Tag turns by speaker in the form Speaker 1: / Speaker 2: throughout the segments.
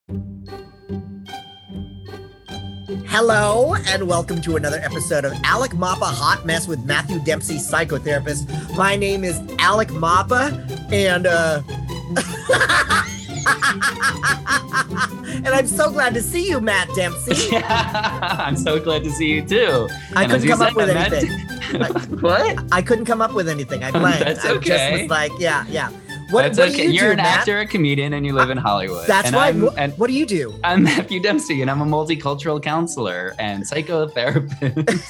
Speaker 1: Hello, and welcome to another episode of Alec Mapa Hot Mess with Matthew Dempsey, psychotherapist. My name is Alec Mapa, and and I'm so glad to see you, Matt Dempsey.
Speaker 2: Yeah, I'm so glad to see you too.
Speaker 1: I couldn't come up with anything.
Speaker 2: What?
Speaker 1: I couldn't come up with anything. I blanked.
Speaker 2: That's okay.
Speaker 1: I just was like, yeah.
Speaker 2: That's okay. You're
Speaker 1: do,
Speaker 2: an
Speaker 1: Matt?
Speaker 2: actor, a comedian, and you live in Hollywood.
Speaker 1: That's
Speaker 2: and
Speaker 1: right.
Speaker 2: And
Speaker 1: what do you do?
Speaker 2: I'm Matthew Dempsey, and I'm a multicultural counselor and psychotherapist.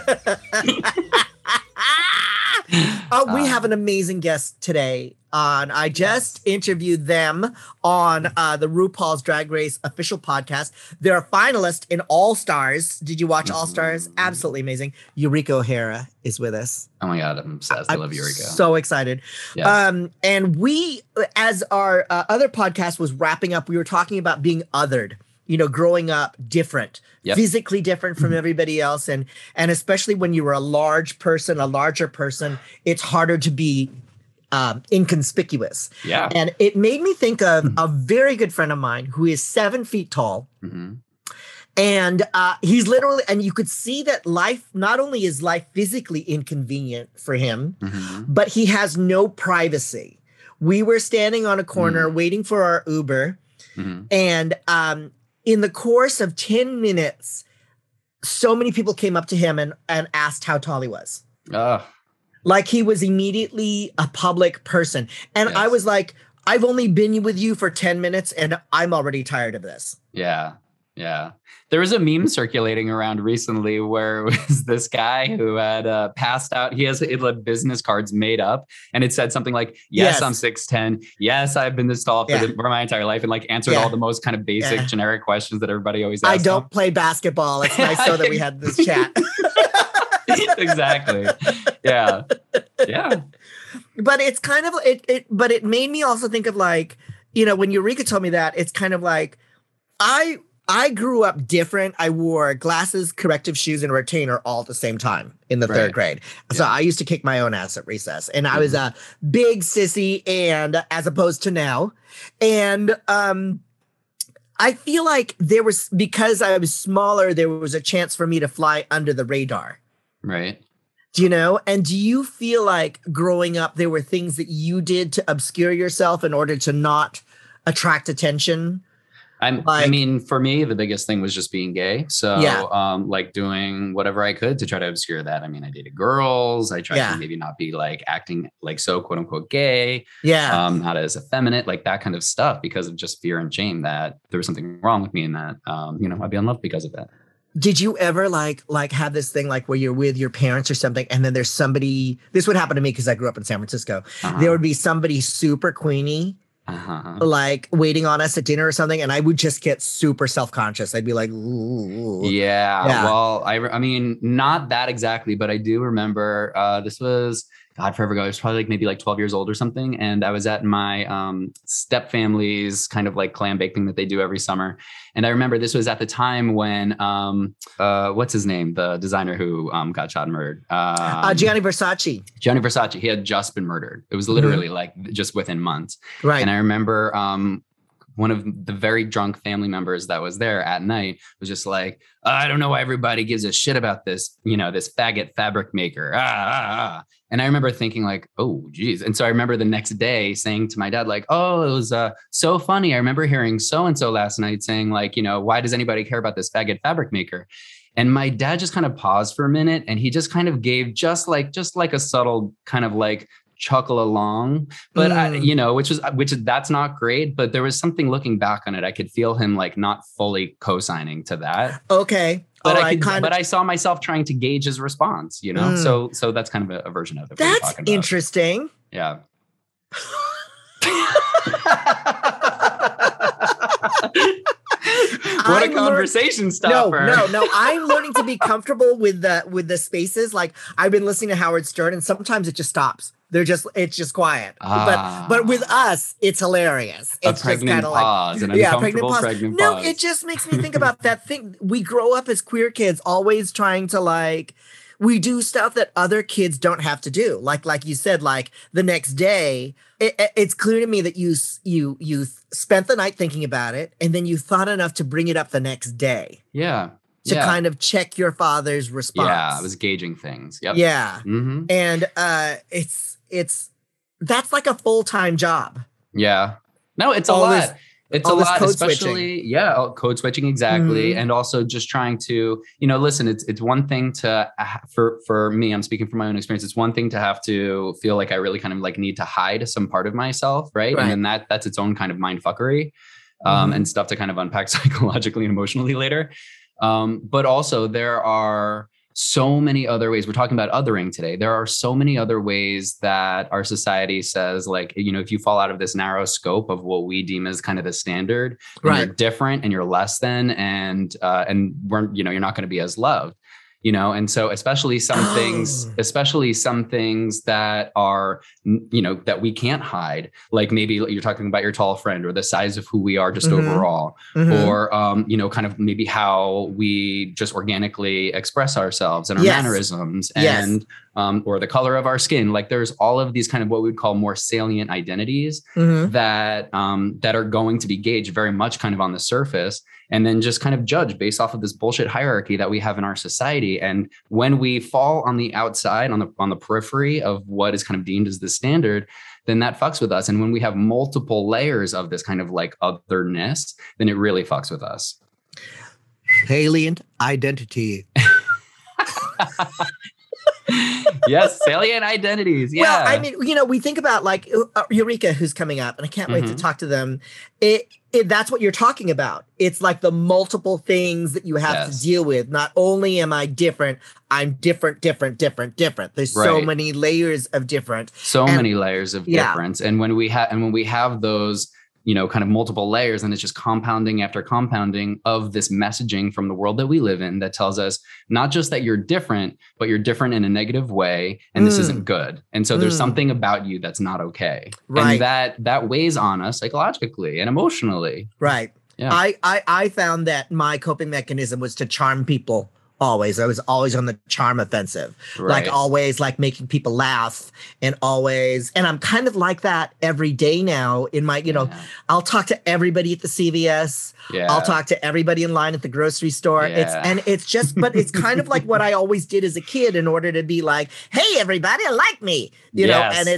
Speaker 1: We have an amazing guest today. I just interviewed them on the RuPaul's Drag Race official podcast. They're a finalist in All Stars. Did you watch All Stars? Absolutely amazing. Eureka O'Hara is with us.
Speaker 2: Oh my God, I'm obsessed. I love Eureka.
Speaker 1: So excited.
Speaker 2: Yes.
Speaker 1: And we, as our other podcast was wrapping up, we were talking about being othered. You know, growing up different, physically different from everybody else. And especially when you were a larger person, it's harder to be inconspicuous.
Speaker 2: Yeah.
Speaker 1: And it made me think of a very good friend of mine who is 7 feet tall. Mm-hmm. And he's literally, and you could see that life, not only is life physically inconvenient for him, but he has no privacy. We were standing on a corner waiting for our Uber. And in the course of 10 minutes, so many people came up to him and asked how tall he was. Like he was immediately a public person. And I was like, I've only been with you for 10 minutes and I'm already tired of this.
Speaker 2: Yeah. There was a meme circulating around recently where it was this guy who had passed out. He had business cards made up and it said something like, yes. I'm 6'10". Yes, I've been this tall for my entire life, and like answered all the most kind of basic generic questions that everybody always asks.
Speaker 1: I don't play basketball. It's nice so that we had this chat.
Speaker 2: Exactly. Yeah.
Speaker 1: But it's kind of it. But it made me also think of like, you know, when Eureka told me that, it's kind of like I grew up different. I wore glasses, corrective shoes, and a retainer all at the same time in the third grade. So I used to kick my own ass at recess, and I was a big sissy, and as opposed to now, and I feel like because I was smaller, there was a chance for me to fly under the radar.
Speaker 2: Right.
Speaker 1: Do you know? And do you feel like growing up, there were things that you did to obscure yourself in order to not attract attention?
Speaker 2: I mean, for me, the biggest thing was just being gay. So like doing whatever I could to try to obscure that. I mean, I dated girls. I tried to maybe not be like acting like so quote unquote gay. Not as effeminate, like that kind of stuff, because of just fear and shame that there was something wrong with me and that, I'd be unloved because of that.
Speaker 1: Did you ever like have this thing like where you're with your parents or something, and then there's somebody, this would happen to me because I grew up in San Francisco. There would be somebody super queenie like waiting on us at dinner or something, and I would just get super self-conscious. I'd be like, ooh.
Speaker 2: Yeah. Well, I mean, not that exactly, but I do remember this was forever ago. I was probably maybe 12 years old or something. And I was at my step family's kind of like clam bake thing that they do every summer. And I remember this was at the time when, what's his name? The designer who got shot and murdered.
Speaker 1: Gianni Versace.
Speaker 2: Gianni Versace. He had just been murdered. It was literally just within months. Right. And I remember one of the very drunk family members that was there at night was just like, I don't know why everybody gives a shit about this, this faggot fabric maker. And I remember thinking like, oh, geez. And so I remember the next day saying to my dad, like, oh, it was so funny. I remember hearing so-and-so last night saying like, why does anybody care about this faggot fabric maker? And my dad just kind of paused for a minute, and he just kind of gave just like a subtle kind of like chuckle along, but which that's not great, but there was something looking back on it. I could feel him like not fully co-signing to that.
Speaker 1: Okay.
Speaker 2: But I saw myself trying to gauge his response, so that's kind of a version of it.
Speaker 1: That's interesting.
Speaker 2: Yeah. What a conversation stopper.
Speaker 1: No. I'm learning to be comfortable with the spaces. Like I've been listening to Howard Stern, and sometimes it just stops. It's just quiet. But with us, it's hilarious. It's
Speaker 2: a pregnant pause, an uncomfortable pregnant pause.
Speaker 1: No, it just makes me think about that thing. We grow up as queer kids, always trying to like, we do stuff that other kids don't have to do. Like you said, like the next day, it's clear to me that you spent the night thinking about it, and then you thought enough to bring it up the next day.
Speaker 2: Yeah.
Speaker 1: To kind of check your father's response.
Speaker 2: Yeah, I was gauging things. Yep.
Speaker 1: Yeah. Mm-hmm. And that's like a full-time job.
Speaker 2: Yeah. No, it's a lot. It's a lot, especially, code switching, exactly. Mm-hmm. And also just trying to, listen, it's one thing to, for me, I'm speaking from my own experience. It's one thing to have to feel like I really kind of like need to hide some part of myself. Right. And then that's its own kind of mind fuckery and stuff to kind of unpack psychologically and emotionally later. But also there are so many other ways. We're talking about othering today. There are so many other ways that our society says, like, if you fall out of this narrow scope of what we deem as kind of the standard, you're different and you're less than, and we're, you're not going to be as loved. And so especially some things that are, that we can't hide, like maybe you're talking about your tall friend or the size of who we are just overall, or, kind of maybe how we just organically express ourselves and our mannerisms and, or the color of our skin. Like there's all of these kind of what we would call more salient identities that are going to be gauged very much kind of on the surface, and then just kind of judge based off of this bullshit hierarchy that we have in our society. And when we fall on the outside, on the periphery of what is kind of deemed as the standard, then that fucks with us. And when we have multiple layers of this kind of like otherness, then it really fucks with us.
Speaker 1: Salient identity.
Speaker 2: Yes, salient identities. Yeah.
Speaker 1: Well, I mean, we think about like Eureka, who's coming up, and I can't wait to talk to them. That's what you're talking about. It's like the multiple things that you have to deal with. Not only am I different, I'm different. There's so many layers of different.
Speaker 2: Many layers of difference. And when we have those, kind of multiple layers, and it's just compounding after compounding of this messaging from the world that we live in that tells us not just that you're different, but you're different in a negative way, and this isn't good. And so there's something about you that's not okay. Right. And that weighs on us psychologically and emotionally.
Speaker 1: Right. Yeah. I found that my coping mechanism was to charm people. Always. I was always on the charm offensive, like always like making people laugh and I'm kind of like that every day now in my, I'll talk to everybody at the CVS. Yeah. I'll talk to everybody in line at the grocery store. Yeah. But it's kind of like what I always did as a kid in order to be like, hey, everybody like me, you know, and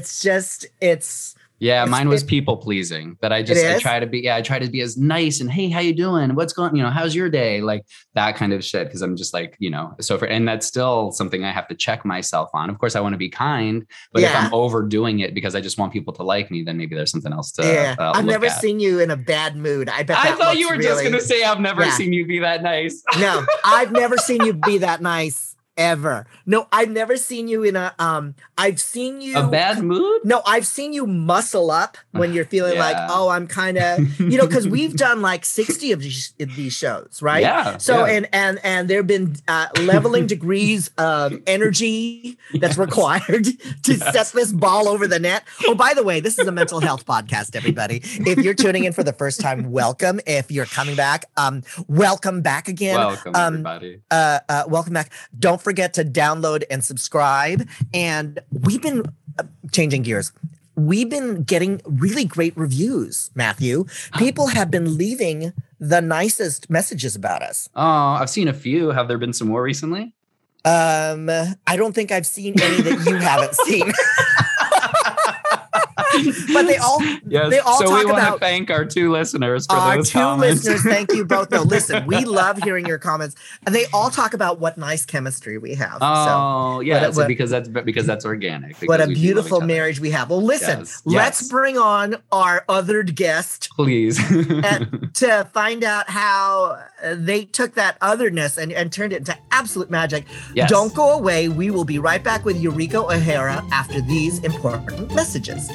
Speaker 2: yeah, mine was people pleasing, that I try to be as nice and, hey, how you doing? What's going, how's your day? Like that kind of shit. Cause I'm just like, and that's still something I have to check myself on. Of course I want to be kind, but if I'm overdoing it because I just want people to like me, then maybe there's something else to
Speaker 1: I've never seen you in a bad mood. I
Speaker 2: thought you were just going to say, I've never seen you be that nice.
Speaker 1: No, I've never seen you be that nice. Ever. No, I've never seen you in I've seen you.
Speaker 2: A bad mood?
Speaker 1: No, I've seen you muscle up when you're feeling like, oh, I'm kind of, because we've done like 60 of these shows, right? Yeah. So, and there've been leveling degrees of energy that's required to set this ball over the net. Oh, by the way, this is a mental health podcast, everybody. If you're tuning in for the first time, welcome. If you're coming back, welcome back again.
Speaker 2: Welcome, everybody.
Speaker 1: Welcome back. Don't forget to download and subscribe. And we've been changing gears. We've been getting really great reviews, Matthew. People have been leaving the nicest messages about us.
Speaker 2: Oh, I've seen a few. Have there been some more recently?
Speaker 1: I don't think I've seen any that you haven't seen. But they all
Speaker 2: so
Speaker 1: talk
Speaker 2: we want
Speaker 1: about
Speaker 2: to thank our two listeners for those comments.
Speaker 1: Listeners. Thank you both. No, listen, we love hearing your comments, and they all talk about what nice chemistry we have.
Speaker 2: Oh, because that's organic.
Speaker 1: What a beautiful marriage we have. Well, listen, let's bring on our othered guest,
Speaker 2: please,
Speaker 1: to find out how they took that otherness and turned it into absolute magic. Yes. Don't go away. We will be right back with Eureka O'Hara after these important messages.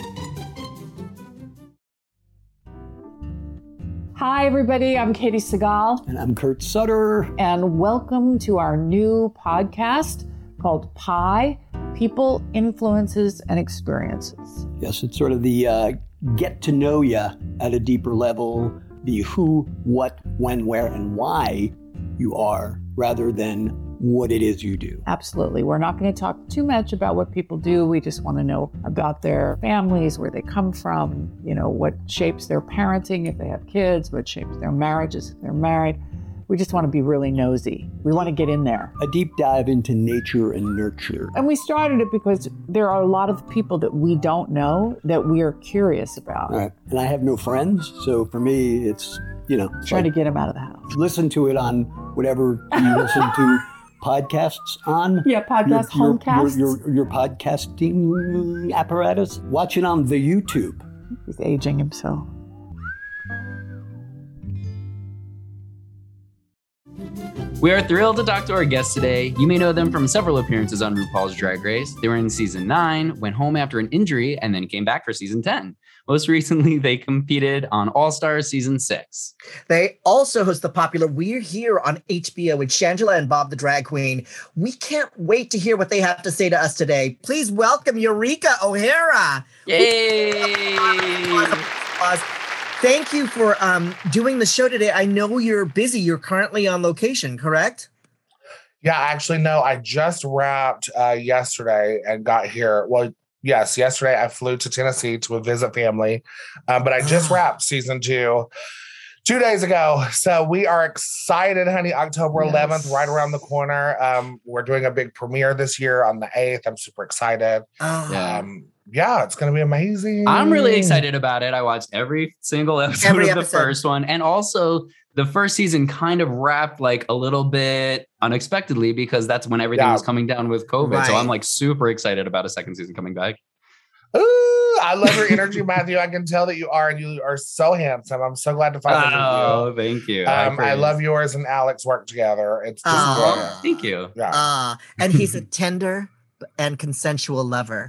Speaker 3: Hi, everybody. I'm Katie Segal.
Speaker 4: And I'm Kurt Sutter.
Speaker 3: And welcome to our new podcast called Pi, People, Influences, and Experiences.
Speaker 4: Yes, it's sort of the get to know you at a deeper level, the who, what, when, where, and why you are, rather than what it is you do.
Speaker 3: Absolutely. We're not going to talk too much about what people do. We just want to know about their families, where they come from, what shapes their parenting if they have kids, what shapes their marriages if they're married. We just want to be really nosy. We want to get in there.
Speaker 4: A deep dive into nature and nurture.
Speaker 3: And we started it because there are a lot of people that we don't know that we are curious about.
Speaker 4: All right. And I have no friends, so for me, it's,
Speaker 3: trying to get them out of the house.
Speaker 4: Listen to it on whatever you listen to podcasts on.
Speaker 3: Yeah, podcast, homecasts.
Speaker 4: Your podcasting apparatus. Watch it on the YouTube.
Speaker 3: He's aging himself.
Speaker 2: We are thrilled to talk to our guests today. You may know them from several appearances on RuPaul's Drag Race. They were in season 9, went home after an injury, and then came back for season 10. Most recently, they competed on All Stars season 6.
Speaker 1: They also host the popular We're Here on HBO with Shangela and Bob the Drag Queen. We can't wait to hear what they have to say to us today. Please welcome Eureka O'Hara.
Speaker 2: Yay!
Speaker 1: Thank you for doing the show today. I know you're busy. You're currently on location, correct?
Speaker 5: Yeah, actually, no. I just wrapped yesterday and got here. Well, yes, yesterday I flew to Tennessee to visit family, but I just wrapped season 2 2 days ago. So we are excited, honey. October 11th, right around the corner. We're doing a big premiere this year on the 8th. I'm super excited. Yeah, it's going to be amazing.
Speaker 2: I'm really excited about it. I watched every single episode of the first one. And also the first season kind of wrapped like a little bit unexpectedly because that's when everything was coming down with COVID. Right. So I'm like super excited about a second season coming back.
Speaker 5: Ooh, I love your energy, Matthew. I can tell that you are, and you are so handsome. I'm so glad to find you.
Speaker 2: Oh, thank you.
Speaker 5: I love yours and Alex work together. It's just
Speaker 2: brilliant. Thank you.
Speaker 1: Yeah. And he's a tender and consensual lover.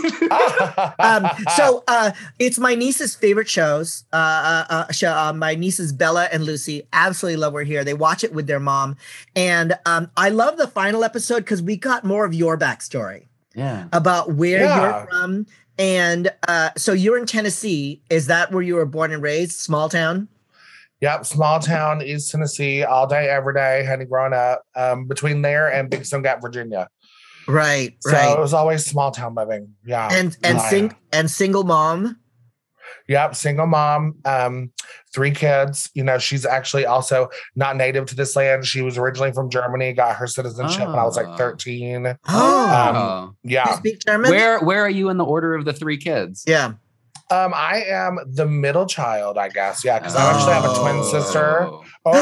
Speaker 1: So it's my niece's favorite shows. My nieces Bella and Lucy absolutely love We're Here. They watch it with their mom. And I love the final episode because we got more of your backstory.
Speaker 2: Yeah.
Speaker 1: About where you're from. And so you're in Tennessee. Is that where you were born and raised? Small town?
Speaker 5: Yep. Small town, East Tennessee, all day, every day, honey, growing up. Between there and Big Stone Gap, Virginia.
Speaker 1: Right.
Speaker 5: So it was always small town living. Yeah.
Speaker 1: And single mom.
Speaker 5: Yep. Single mom. 3 kids. She's actually also not native to this land. She was originally from Germany, got her citizenship when I was like 13.
Speaker 1: Yeah.
Speaker 5: You
Speaker 1: speak German?
Speaker 2: Where are you in the order of the 3 kids?
Speaker 1: Yeah.
Speaker 5: I am the middle child, I guess. Yeah, because I actually have a twin sister.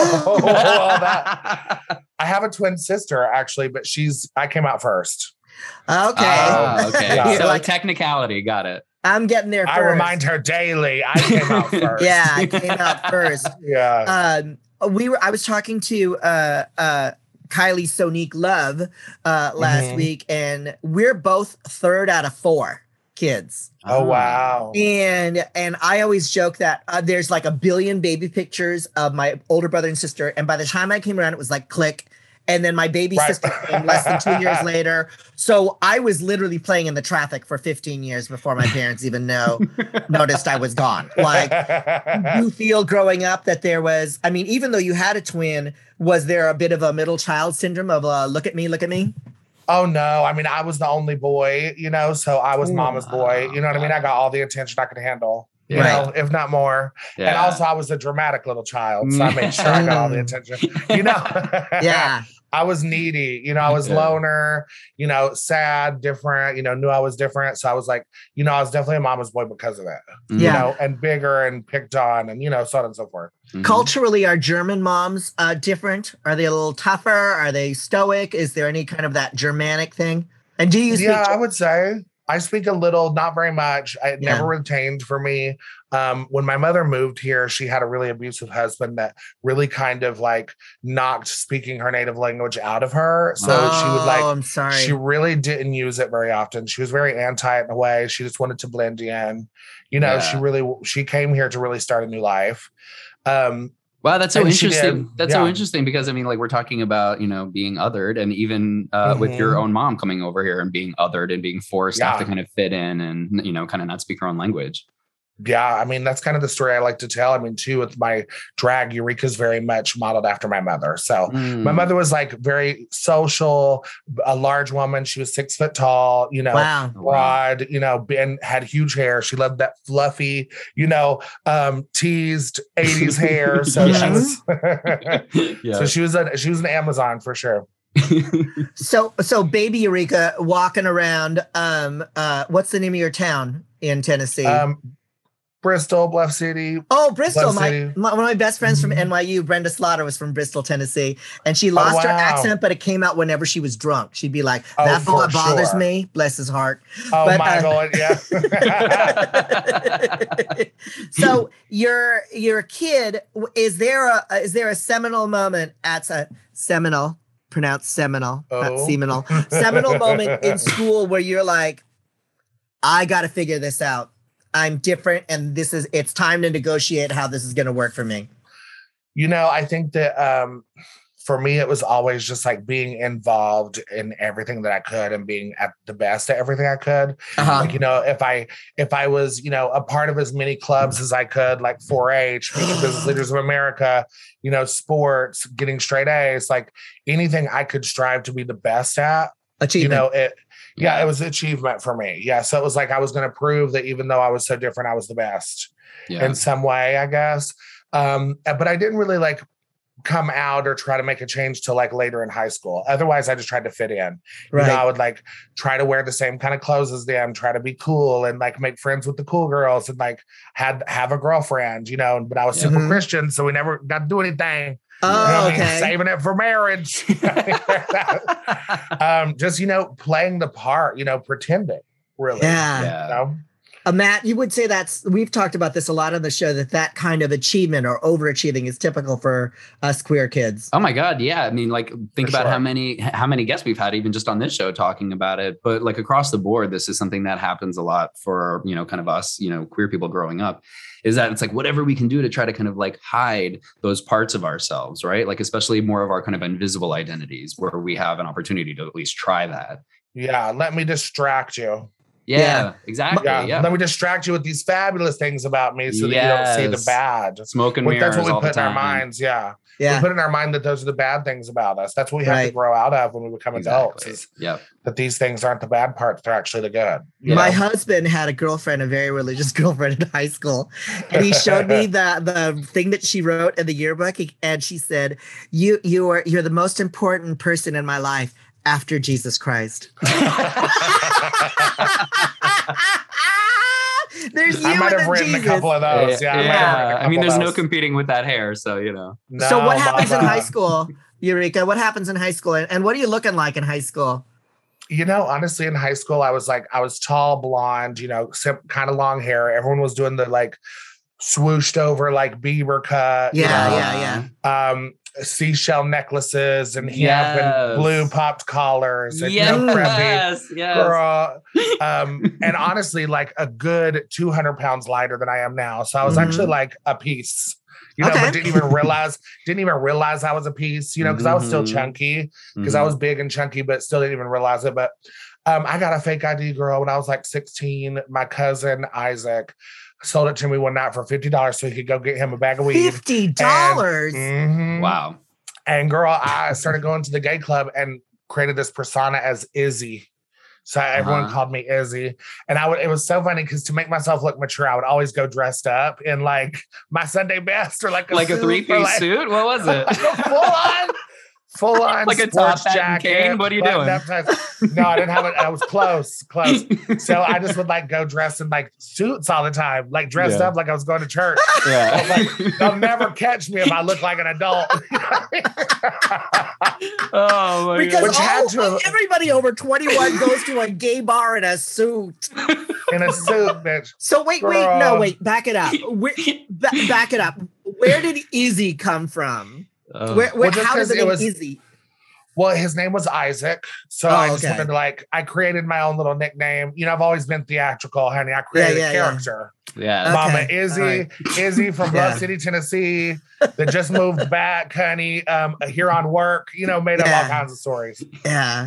Speaker 5: I have a twin sister, actually, but I came out first.
Speaker 1: Okay.
Speaker 2: Okay. Yeah. So technicality, got it.
Speaker 1: I'm getting there first.
Speaker 5: I remind her daily I came out first.
Speaker 1: Yeah, I came out first.
Speaker 5: Yeah.
Speaker 1: I was talking to Kylie Sonique Love last week, and we're both 3rd out of 4 kids.
Speaker 5: Oh wow.
Speaker 1: And I always joke that there's like a billion baby pictures of my older brother and sister, and by the time I came around it was like click, and then my baby sister came less than 2 years later. So I was literally playing in the traffic for 15 years before my parents even noticed I was gone. Like, you feel growing up that there was, I mean, even though you had a twin, was there a bit of a middle child syndrome of look at me, look at me?
Speaker 5: Oh, no. I mean, I was the only boy, so I was mama's boy. You know what I mean? I got all the attention I could handle, you know, if not more. Yeah. And also I was a dramatic little child, so I made sure I got all the attention,
Speaker 1: Yeah.
Speaker 5: I was needy, I was loner, sad, different, knew I was different. So I was like, I was definitely a mama's boy because of that, and bigger and picked on and, so on and so forth.
Speaker 1: Mm-hmm. Culturally, are German moms different? Are they a little tougher? Are they stoic? Is there any kind of that Germanic thing? And do you speak
Speaker 5: I would say I speak a little, not very much. It never retained for me. When my mother moved here, she had a really abusive husband that really kind of like knocked speaking her native language out of her. So she would
Speaker 1: I'm sorry.
Speaker 5: She really didn't use it very often. She was very anti it in a way. She just wanted to blend in. She came here to really start a new life.
Speaker 2: Wow, that's so interesting. That's so interesting because, I mean, like we're talking about, being othered and even with your own mom coming over here and being othered and being forced to have to kind of fit in and, kind of not speak her own language.
Speaker 5: Yeah, I mean, that's kind of the story I like to tell. I mean, too, with my drag, Eureka's very much modeled after my mother. So my mother was like very social, a large woman. She was 6 foot tall, you know, broad, you know, and had huge hair. She loved that fluffy, you know, teased 80s hair. So she was an Amazon for sure.
Speaker 1: So baby Eureka walking around, what's the name of your town in Tennessee?
Speaker 5: Bristol, Bluff City.
Speaker 1: Oh, Bristol. One of my best friends from NYU, Brenda Slaughter, was from Bristol, Tennessee. And she lost her accent, but it came out whenever she was drunk. She'd be like, that boy bothers me. Bless his heart.
Speaker 5: Oh, but, my God, yeah.
Speaker 1: So your kid, is there a seminal moment at a seminal, pronounced seminal, not seminal, seminal moment in school where you're like, I got to figure this out. I'm different, and it's time to negotiate how this is going to work for me.
Speaker 5: You know, I think that for me, it was always just like being involved in everything that I could and being at the best at everything I could. Like, you know, if I was, you know, a part of as many clubs as I could, like 4-H, Business Leaders of America, you know, sports, getting straight A's, like anything I could strive to be the best at.
Speaker 1: Achievement.
Speaker 5: You know, it was an achievement for me. Yeah. So it was like I was going to prove that even though I was so different, I was the best in some way, I guess. But I didn't really like come out or try to make a change till like later in high school. Otherwise, I just tried to fit in. Right. You know, I would like try to wear the same kind of clothes as them, try to be cool and like make friends with the cool girls and like have a girlfriend, you know, but I was super Christian, so we never got to do anything.
Speaker 1: Oh,
Speaker 5: you know
Speaker 1: okay.
Speaker 5: I mean? Saving it for marriage. Just, you know, playing the part, you know, pretending, really.
Speaker 1: Yeah.
Speaker 5: You know?
Speaker 1: Matt, you would say we've talked about this a lot on the show, that kind of achievement or overachieving is typical for us queer kids.
Speaker 2: Oh my God. Yeah. I mean, like think about how many guests we've had even just on this show talking about it, but like across the board, this is something that happens a lot for, you know, kind of us, you know, queer people growing up, is that it's like whatever we can do to try to kind of like hide those parts of ourselves, right? Like, especially more of our kind of invisible identities where we have an opportunity to at least try that.
Speaker 5: Yeah. Let me distract you.
Speaker 2: Yeah, exactly. Yeah.
Speaker 5: Let me distract you with these fabulous things about me so that you don't see the bad.
Speaker 2: Smoke and mirrors.
Speaker 5: That's what we put in
Speaker 2: our
Speaker 5: minds. Yeah. We put in our mind that those are the bad things about us. That's what we have to grow out of when we become adults. Is that these things aren't the bad parts. They're actually the good.
Speaker 1: My husband had a girlfriend, a very religious girlfriend in high school. And he showed me the thing that she wrote in the yearbook. And she said, you're the most important person in my life after Jesus Christ. There's you.
Speaker 5: I might have written a couple of those.
Speaker 2: I mean, there's no competing with that hair, so you know.
Speaker 1: So what happens in high school, Eureka? What happens in high school, and what are you looking like in high school?
Speaker 5: You know, honestly, in high school, I was tall, blonde, you know, kind of long hair. Everyone was doing the like swooshed over like Bieber cut.
Speaker 1: Yeah.
Speaker 5: Seashell necklaces and and blue popped collars and preppy girl. And honestly, like a good 200 pounds lighter than I am now. So I was actually like a piece, you know, but didn't even realize I was a piece, you know, because I was still chunky, because I was big and chunky, but still didn't even realize it. But I got a fake ID, girl, when I was like 16. My cousin Isaac sold it to me one night for $50 so he could go get him a bag of weed.
Speaker 1: $50?
Speaker 2: Wow.
Speaker 5: And girl, I started going to the gay club and created this persona as Izzy. So everyone called me Izzy. And it was so funny because to make myself look mature, I would always go dressed up in like my Sunday best or like a
Speaker 2: 3-piece suit. What was it?
Speaker 5: Like full on
Speaker 2: like a
Speaker 5: sports
Speaker 2: top hat
Speaker 5: jacket.
Speaker 2: Cane? What are you doing?
Speaker 5: No, I didn't have it. I was close. So I just would like go dressed in like suits all the time, like dressed up like I was going to church. I was like, they'll never catch me if I look like an adult.
Speaker 2: Oh my
Speaker 1: God. Everybody over 21 goes to a gay bar in a suit.
Speaker 5: In a suit, bitch.
Speaker 1: So wait, back it up. Back it up. Where did Izzy come from? How does it get Izzy?
Speaker 5: Well, his name was Isaac. So I just wanted to I created my own little nickname. You know, I've always been theatrical, honey. I created a character.
Speaker 2: Yeah.
Speaker 5: Mama Izzy from Bluff City, Tennessee, that just moved back, honey, here on work, you know, made up all kinds of stories.
Speaker 1: Yeah.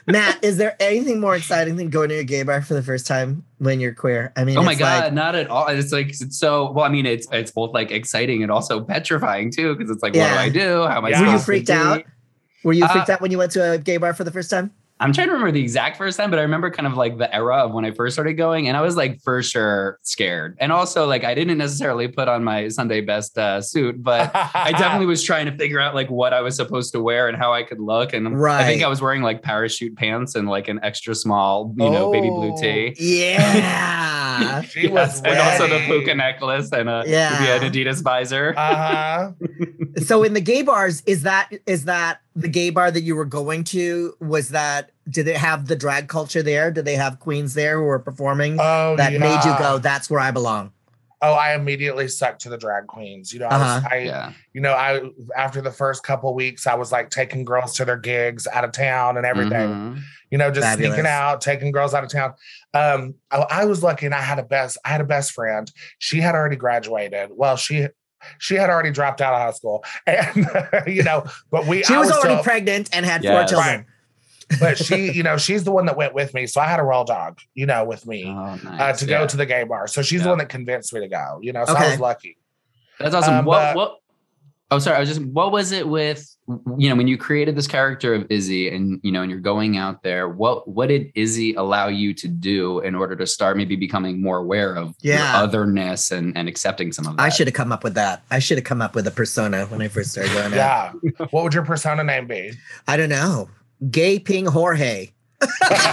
Speaker 1: Matt, is there anything more exciting than going to a gay bar for the first time when you're queer? I mean,
Speaker 2: oh my God, not at all. It's like, it's so, well, I mean, it's both like exciting and also petrifying too. Cause it's like, what do I do? How am I
Speaker 1: Were you freaked out? Were you freaked out when you went to a gay bar for the first time?
Speaker 2: I'm trying to remember the exact first time, but I remember kind of like the era of when I first started going, and I was like for sure scared. And also like I didn't necessarily put on my Sunday best suit, but I definitely was trying to figure out like what I was supposed to wear and how I could look. And I think I was wearing like parachute pants and like an extra small, baby blue tee.
Speaker 1: Yeah.
Speaker 5: She was
Speaker 2: and also the puka necklace and an Adidas visor.
Speaker 1: So in the gay bars, is that the gay bar that you were going to? Did it have the drag culture there? Did they have queens there who were performing that made you go, that's where I belong?
Speaker 5: Oh, I immediately stuck to the drag queens. I after the first couple weeks, I was like taking girls to their gigs out of town and everything. Just Fabulous. Sneaking out, taking girls out of town. I was lucky, and I had a best friend. She had already graduated. Well, she had already dropped out of high school, and but
Speaker 1: she was already pregnant and had 4 children. Right.
Speaker 5: But she's the one that went with me. So I had a roll dog, with me to go to the gay bar. So she's the one that convinced me to go, so I was lucky.
Speaker 2: That's awesome. What was it with, when you created this character of Izzy and, and you're going out there, what did Izzy allow you to do in order to start maybe becoming more aware of your otherness and accepting some of that?
Speaker 1: I should have come up with that. I should have come up with a persona when I first started going out.
Speaker 5: Yeah. What would your persona name be?
Speaker 1: I don't know. Gay Ping Jorge.
Speaker 5: Well,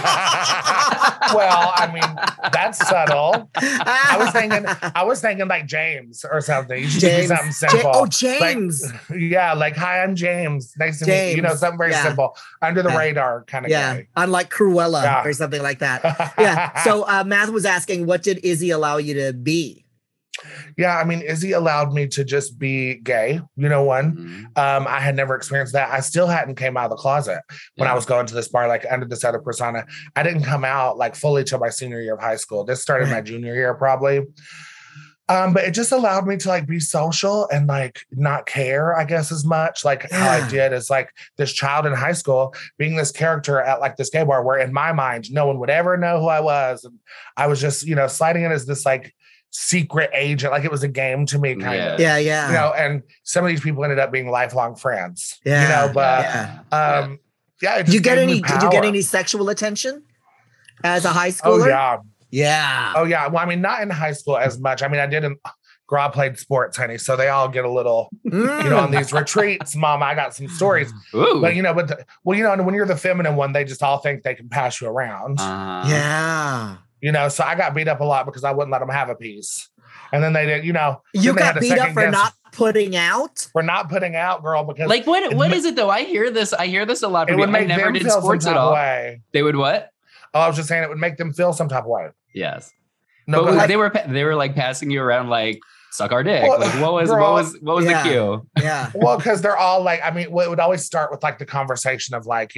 Speaker 5: I mean, that's subtle. I was thinking like James or something. You should do something simple.
Speaker 1: James.
Speaker 5: Like, hi, I'm James. Nice to meet you. Something very simple, under the radar kind of guy.
Speaker 1: Unlike Cruella or something like that. Yeah. So Matt was asking, what did Izzy allow you to be?
Speaker 5: Yeah, I mean, Izzy allowed me to just be gay. I had never experienced that. I still hadn't came out of the closet when I was going to this bar, like under this other persona. I didn't come out like fully till my senior year of high school. This started my junior year probably. But it just allowed me to like be social and like not care, I guess, as much. Like how I did as like this child in high school, being this character at like this gay bar where in my mind, no one would ever know who I was. And I was just, sliding in as this like secret agent, like it was a game to me, kind of.
Speaker 1: Yeah.
Speaker 5: And some of these people ended up being lifelong friends. Did
Speaker 1: you get any sexual attention as a high schooler?
Speaker 5: Oh yeah. Well, I mean, not in high school as much. I mean, I didn't. I played sports, honey, so they all get a little, on these retreats. Mom, I got some stories. Ooh. But and when you're the feminine one, they just all think they can pass you around. So I got beat up a lot because I wouldn't let them have a piece. And then they did,
Speaker 1: You got beat up for not putting out?
Speaker 5: For not putting out, girl, because...
Speaker 2: Like, what is it, though? I hear this a lot from people. I never did sports at all. They would what?
Speaker 5: Oh, I was just saying it would make them feel some type of way.
Speaker 2: Yes. No, but they were like passing you around like, suck our dick. Well, like, what was the cue?
Speaker 1: Yeah.
Speaker 5: Well, because they're all like, I mean, it would always start with like the conversation of like,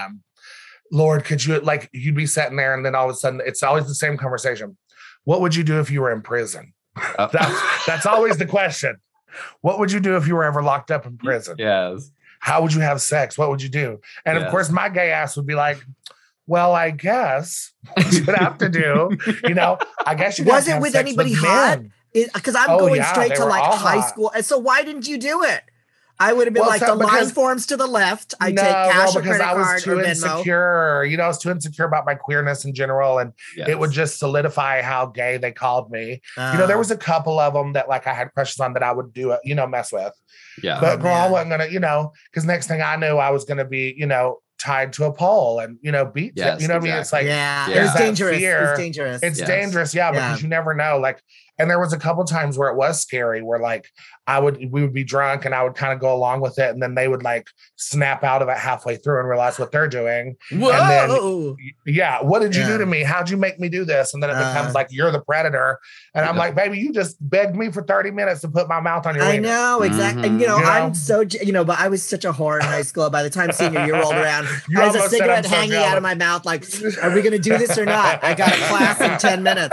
Speaker 5: Lord, could you, like, you'd be sitting there and then all of a sudden it's always the same conversation. What would you do if you were in prison? That's always the question. What would you do if you were ever locked up in prison?
Speaker 2: Yes.
Speaker 5: How would you have sex? What would you do? And of course, my gay ass would be like, well, I guess what you would have to do, I guess you
Speaker 1: was it with anybody hot? Because I'm going straight to like high school. And so why didn't you do it? I would have been the line forms to the left. I take cash or credit card or Venmo. I was too
Speaker 5: insecure. I was too insecure about my queerness in general. And it would just solidify how gay they called me. There was a couple of them that like I had crushes on that I would do, mess with.
Speaker 2: Yeah.
Speaker 5: But girl, I wasn't going to, because next thing I knew, I was going to be, tied to a pole and, beat.
Speaker 2: Yes,
Speaker 5: what I mean? It's like,
Speaker 1: it's dangerous. It's dangerous.
Speaker 5: It's dangerous. Yeah. Because you never know. Like, and there was a couple times where it was scary, where like we would be drunk and I would kind of go along with it. And then they would like snap out of it halfway through and realize what they're doing.
Speaker 1: Whoa.
Speaker 5: And then, what did you do to me? How'd you make me do this? And then it becomes like, you're the predator. And I'm like, baby, you just begged me for 30 minutes to put my mouth on your wiener.
Speaker 1: I know, exactly. And, I'm so, but I was such a whore in high school. By the time senior year rolled around, I was a cigarette hanging out of my mouth. Like, are we going to do this or not? I got a class in 10 minutes.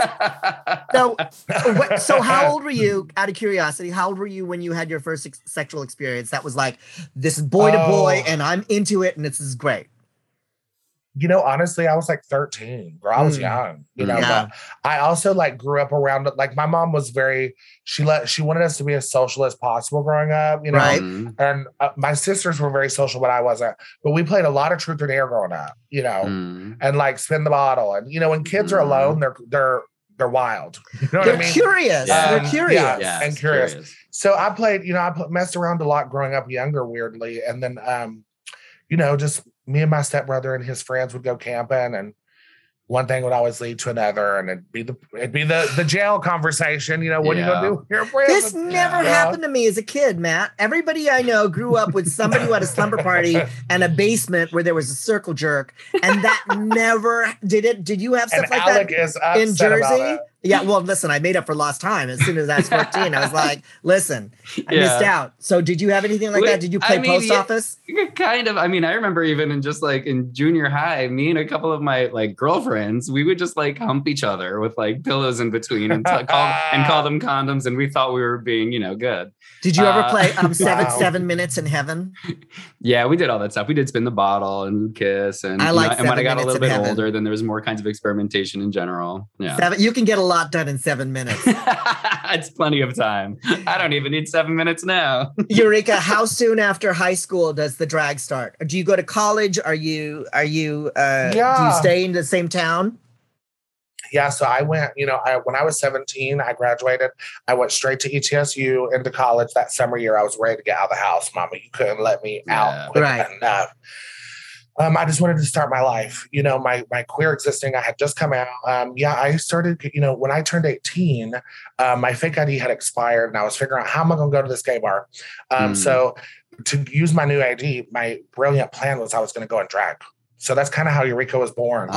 Speaker 1: So how old were you, out of curiosity, how old were you when you had your first sexual experience that was like, this is boy to boy and I'm into it and this is great?
Speaker 5: Honestly, I was like 13. Girl, I was young, but I also like grew up around it. Like my mom was she wanted us to be as social as possible growing up,
Speaker 1: Right.
Speaker 5: And my sisters were very social, but I wasn't. But we played a lot of truth or dare growing up, and like spin the bottle. And, when kids are alone, they're wild. You know what I mean?
Speaker 1: Curious. They're curious.
Speaker 5: Yeah, and curious. So I played, messed around a lot growing up younger, weirdly. And then, just me and my stepbrother and his friends would go camping, and one thing would always lead to another, and it'd be the jail conversation. What are you gonna do here?
Speaker 1: This never happened to me as a kid, Matt. Everybody I know grew up with somebody who had a slumber party and a basement where there was a circle jerk, and that never did it. Did you have stuff
Speaker 5: and
Speaker 1: like
Speaker 5: Alec
Speaker 1: that
Speaker 5: is in
Speaker 1: Jersey? Yeah, well, listen, I made up for lost time as soon as I was 14. I was like, listen, I missed out. So did you have anything like that? Did you play post office?
Speaker 2: Kind of. I remember even in junior high, me and a couple of my like girlfriends, we would just like hump each other with like pillows in between and call them condoms. And we thought we were being, good.
Speaker 1: Did you ever play 7 Minutes in Heaven?
Speaker 2: Yeah, we did all that stuff. We did spin the bottle and kiss. And,
Speaker 1: and when
Speaker 2: I got a little bit older, then there was more kinds of experimentation in general. Yeah.
Speaker 1: You can get a lot done in 7 minutes.
Speaker 2: It's plenty of time. I don't even need 7 minutes now.
Speaker 1: Eureka, how soon after high school does the drag start? Do you go to college? Do you stay in the same town?
Speaker 5: Yeah, so I went, when I was 17, I graduated. I went straight to ETSU into college that summer year. I was ready to get out of the house. Mama, you couldn't let me out quick enough. I just wanted to start my life, my queer existing. I had just come out. I started, when I turned 18, my fake ID had expired, and I was figuring out how am I going to go to this gay bar. So to use my new ID, my brilliant plan was I was going to go and drag. So that's kind of how Eureka was born.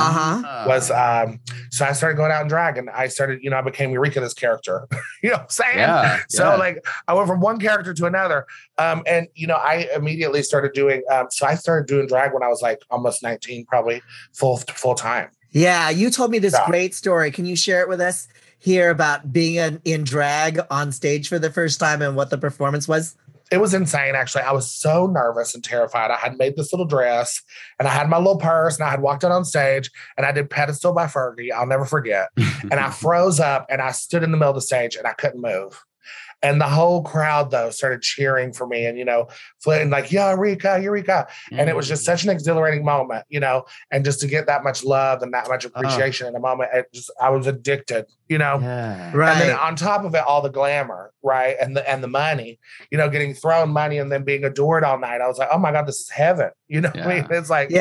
Speaker 5: So I started going out and drag, and I started, I became Eureka, this character. You know what I'm saying?
Speaker 2: Yeah,
Speaker 5: so like I went from one character to another. And I immediately started doing, so I started doing drag when I was like almost 19, probably full time.
Speaker 1: Yeah. You told me this great story. Can you share it with us here about being in drag on stage for the first time and what the performance was?
Speaker 5: It was insane, actually. I was so nervous and terrified. I had made this little dress, and I had my little purse, and I had walked out on stage, and I did Pedestal by Fergie. I'll never forget. And I froze up, and I stood in the middle of the stage, and I couldn't move. And the whole crowd, though, started cheering for me and, flitting like, Eureka, Eureka. And it was just such an exhilarating moment, and just to get that much love and that much appreciation in a moment, I was addicted,
Speaker 1: Yeah.
Speaker 5: Right. And then on top of it, all the glamour, right? And the money, getting thrown money and then being adored all night. I was like, oh my God, this is heaven. What I mean? It's like,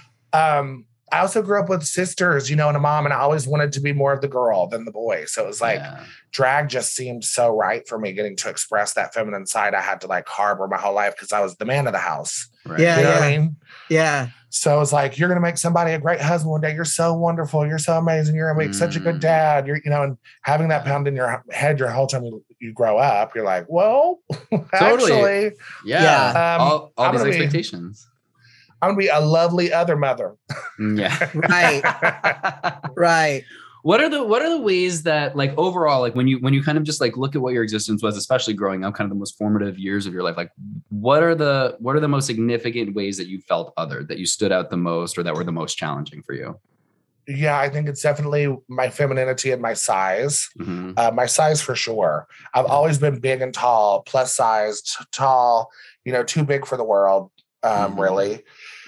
Speaker 5: I also grew up with sisters, and a mom, and I always wanted to be more of the girl than the boy. So it was like, drag just seemed so right for me, getting to express that feminine side I had to like harbor my whole life because I was the man of the house.
Speaker 2: Right.
Speaker 1: Yeah.
Speaker 5: You know what I mean?
Speaker 1: Yeah.
Speaker 5: So it was like, you're going to make somebody a great husband one day. You're so wonderful. You're so amazing. You're going to make such a good dad. You're, and having that pound in your head your whole time you grow up, you're like, well, actually.
Speaker 2: Yeah. All these expectations.
Speaker 5: I'm going to be a lovely other mother.
Speaker 2: Yeah.
Speaker 1: Right. Right.
Speaker 2: What are the ways that like overall, like when you kind of just like look at what your existence was, especially growing up, kind of the most formative years of your life, like what are the most significant ways that you felt other, that you stood out the most or that were the most challenging for you?
Speaker 5: Yeah, I think it's definitely my femininity and my size. My size for sure. I've always been big and tall, plus sized, tall, too big for the world, really.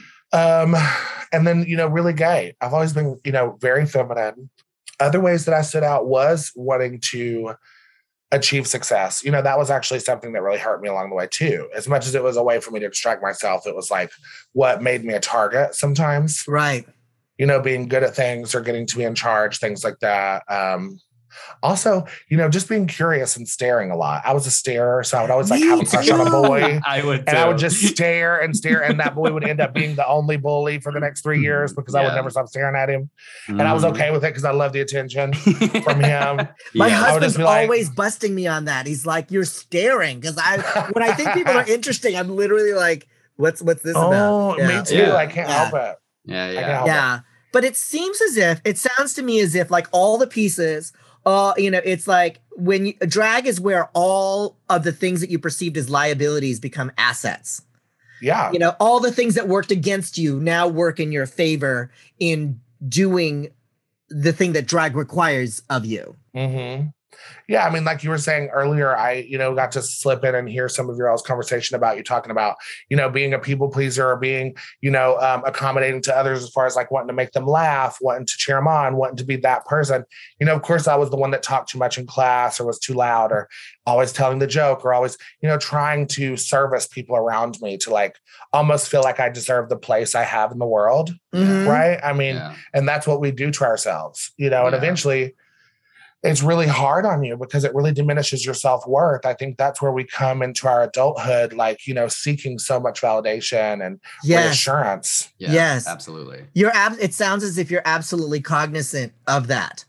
Speaker 5: And then, really gay. I've always been, very feminine. Other ways that I stood out was wanting to achieve success. That was actually something that really hurt me along the way too. As much as it was a way for me to distract myself, it was like what made me a target sometimes.
Speaker 1: Right.
Speaker 5: Being good at things or getting to be in charge, things like that. Also, just being curious and staring a lot. I was a starer, so I would always like have a crush on a boy.
Speaker 2: I would,
Speaker 5: and I would just stare and stare, and that boy would end up being the only bully for the next 3 years because I would never stop staring at him. And I was okay with it because I loved the attention from him.
Speaker 1: My husband's always busting me on that. He's like, "You're staring," because when I think people are interesting, I'm literally like, "What's this about?"
Speaker 5: Oh, me too. I can't help it.
Speaker 1: Yeah. But it sounds to me as if like all the pieces. It's like when drag is where all of the things that you perceived as liabilities become assets.
Speaker 5: Yeah.
Speaker 1: You know, all the things that worked against you now work in your favor in doing the thing that drag requires of you.
Speaker 5: Mm-hmm. Yeah, I mean, like you were saying earlier, I, got to slip in and hear some of your all's conversation about you talking about, being a people pleaser or being, accommodating to others as far as like wanting to make them laugh, wanting to cheer them on, wanting to be that person. Of course, I was the one that talked too much in class or was too loud or always telling the joke or always, trying to service people around me to like almost feel like I deserve the place I have in the world. Mm-hmm. Right. I mean, and that's what we do to ourselves, and eventually it's really hard on you because it really diminishes your self-worth. I think that's where we come into our adulthood, like, seeking so much validation and reassurance.
Speaker 2: Yeah,
Speaker 1: yes,
Speaker 2: absolutely.
Speaker 1: It sounds as if you're absolutely cognizant of that.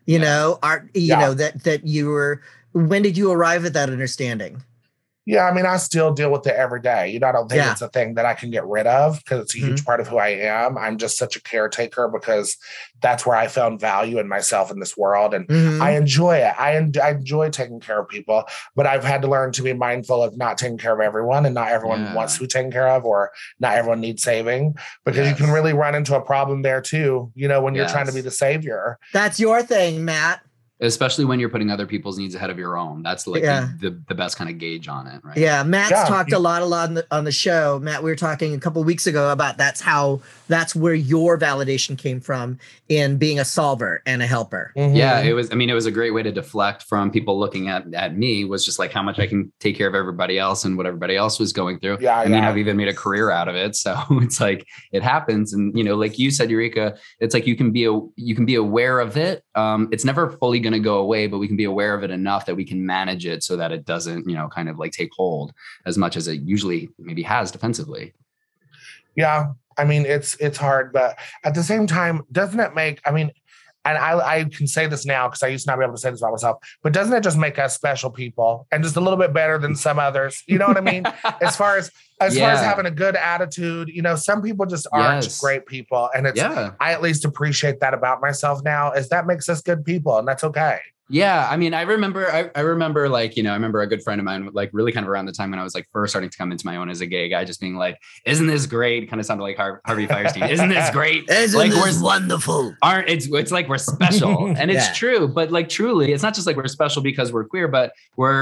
Speaker 1: That you were, when did you arrive at that understanding?
Speaker 5: Yeah, I mean, I still deal with it every day. I don't think it's a thing that I can get rid of because it's a huge part of who I am. I'm just such a caretaker because that's where I found value in myself in this world. And I enjoy it. I enjoy taking care of people, but I've had to learn to be mindful of not taking care of everyone, and not everyone wants to be taken care of, or not everyone needs saving, because you can really run into a problem there too, when you're trying to be the savior.
Speaker 1: That's your thing, Matt.
Speaker 2: Especially when you're putting other people's needs ahead of your own. That's like the best kind of gauge on it, right?
Speaker 1: Yeah, Matt's talked a lot on the show. Matt, we were talking a couple of weeks ago about that's where your validation came from in being a solver and a helper.
Speaker 2: Mm-hmm. Yeah, it was a great way to deflect from people looking at me, was just like how much I can take care of everybody else and what everybody else was going through. Yeah, I mean, I've even made a career out of it. So it's like it happens. And like you said, Eureka, it's like you can be aware of it. It's never fully going to go away, but we can be aware of it enough that we can manage it so that it doesn't, kind of like take hold as much as it usually maybe has defensively.
Speaker 5: Yeah. I mean, it's hard, but at the same time, doesn't it make, and I can say this now because I used to not be able to say this about myself, but doesn't it just make us special people and just a little bit better than some others? You know what I mean? As far as having a good attitude, some people just aren't great people. And I at least appreciate that about myself now, is that makes us good people, and that's okay.
Speaker 2: Yeah. I mean, I remember like, I remember a good friend of mine, like really kind of around the time when I was like first starting to come into my own as a gay guy, just being like, isn't this great? Kind of sounded like Harvey Fierstein. Isn't this great?
Speaker 1: Isn't like, this wonderful?
Speaker 2: It's like we're special. And it's true, but like truly, it's not just like we're special because we're queer, but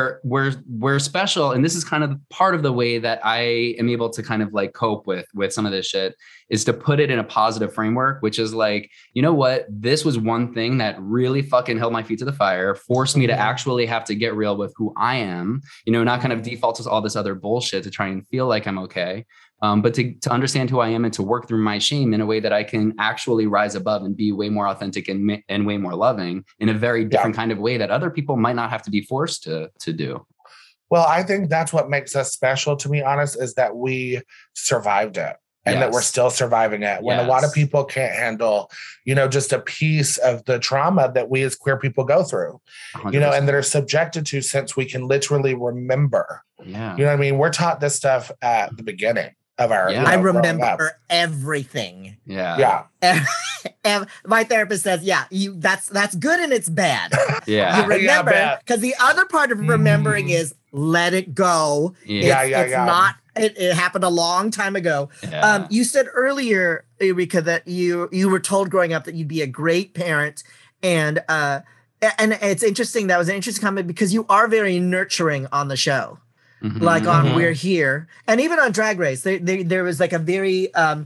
Speaker 2: we're special. And this is kind of part of the way that I am able to kind of like cope with some of this shit, is to put it in a positive framework, which is like, you know what? This was one thing that really fucking held my feet to the fire, forced me to actually have to get real with who I am, not kind of default to all this other bullshit to try and feel like I'm okay. But to understand who I am and to work through my shame in a way that I can actually rise above and be way more authentic and way more loving in a very different kind of way that other people might not have to be forced to do.
Speaker 5: Well, I think that's what makes us special, to be honest, is that we survived it. And that we're still surviving it, when a lot of people can't handle, just a piece of the trauma that we as queer people go through, 100%. And that are subjected to, since we can literally remember. Yeah. You know what I mean? We're taught this stuff at the beginning of our
Speaker 1: I remember everything.
Speaker 5: Yeah.
Speaker 1: And my therapist says, that's good and it's bad.
Speaker 2: Yeah.
Speaker 1: You remember, because the other part of remembering is let it go. It's not. It happened a long time ago. Yeah. You said earlier, Eureka, that you were told growing up that you'd be a great parent, and it's interesting. That was an interesting comment because you are very nurturing on the show, like on We're Here, and even on Drag Race. There was like a very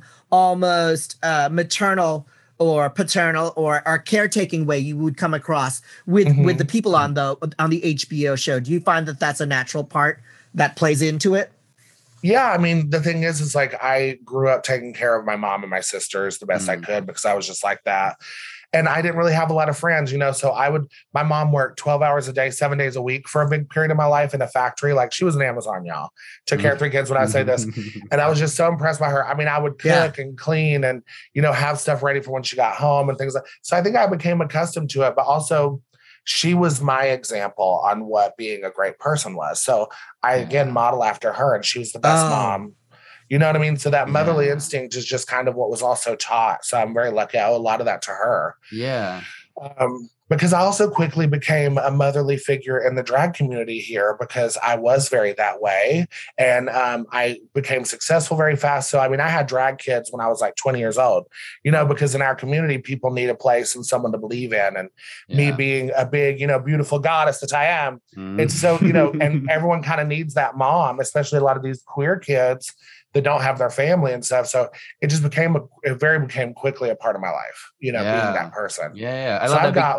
Speaker 1: almost maternal or paternal or caretaking way you would come across with the people on the HBO show. Do you find that that's a natural part that plays into it?
Speaker 5: Yeah, I mean, the thing is like I grew up taking care of my mom and my sisters the best I could, because I was just like that. And I didn't really have a lot of friends, so my mom worked 12 hours a day, 7 days a week for a big period of my life in a factory. Like, she was an Amazon, y'all. Took care of 3 kids when I say this. And I was just so impressed by her. I mean, I would cook and clean and, have stuff ready for when she got home and things like that. So I think I became accustomed to it, but also she was my example on what being a great person was. So I, again, model after her, and she was the best mom. You know what I mean? So that motherly instinct is just kind of what was also taught. So I'm very lucky. I owe a lot of that to her.
Speaker 2: Yeah.
Speaker 5: because I also quickly became a motherly figure in the drag community here because I was very that way. And I became successful very fast. So, I mean, I had drag kids when I was like 20 years old, because in our community, people need a place and someone to believe in. And me being a big, beautiful goddess that I am, it's so, and everyone kind of needs that mom, especially a lot of these queer kids that don't have their family and stuff. So it just became quickly a part of my life, being that person.
Speaker 2: Yeah.
Speaker 5: I love I've got